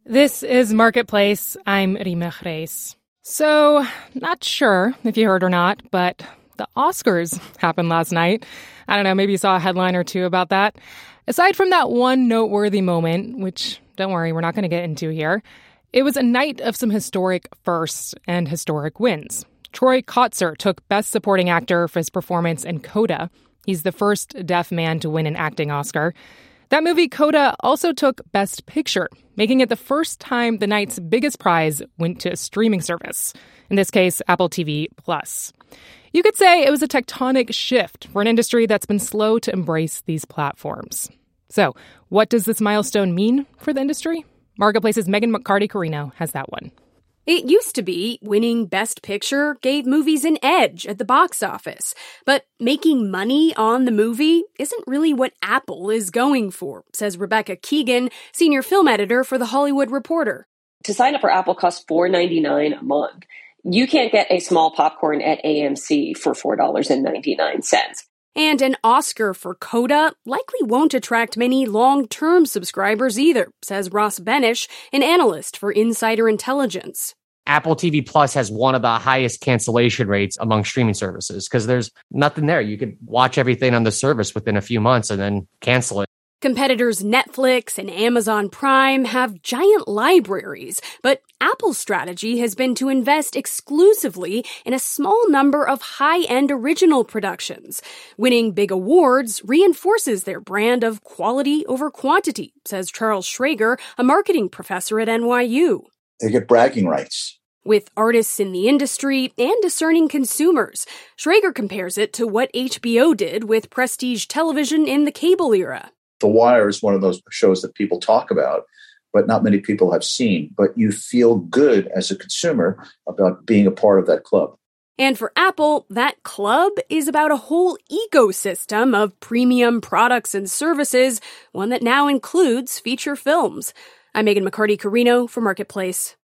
This is Marketplace. I'm Rima Reis. So, not sure if you heard or not, but the Oscars happened last night. I don't know, maybe you saw a headline or two about that. Aside from that one noteworthy moment, which, don't worry, we're not going to get into here, it was a night of some historic firsts and historic wins. Troy Kotsur took Best Supporting Actor for his performance in Coda. He's the first deaf man to win an acting Oscar. That movie, Coda, also took Best Picture, making it the first time the night's biggest prize went to a streaming service, in this case, Apple TV+. You could say it was a tectonic shift for an industry that's been slow to embrace these platforms. So, what does this milestone mean for the industry? Marketplace's Megan McCarty-Carino has that one. It used to be winning Best Picture gave movies an edge at the box office, but making money on the movie isn't really what Apple is going for, says Rebecca Keegan, senior film editor for The Hollywood Reporter. To sign up for Apple costs $4.99 a month. You can't get a small popcorn at AMC for $4.99. And an Oscar for Coda likely won't attract many long-term subscribers either, says Ross Benish, an analyst for Insider Intelligence. Apple TV Plus has one of the highest cancellation rates among streaming services because there's nothing there. You could watch everything on the service within a few months and then cancel it. Competitors Netflix and Amazon Prime have giant libraries, but Apple's strategy has been to invest exclusively in a small number of high-end original productions. Winning big awards reinforces their brand of quality over quantity, says Charles Schrager, a marketing professor at NYU. They get bragging rights. With artists in the industry and discerning consumers, Schrager compares it to what HBO did with prestige television in the cable era. The Wire is one of those shows that people talk about, but not many people have seen. But you feel good as a consumer about being a part of that club. And for Apple, that club is about a whole ecosystem of premium products and services, one that now includes feature films. I'm Megan McCarty-Carino for Marketplace.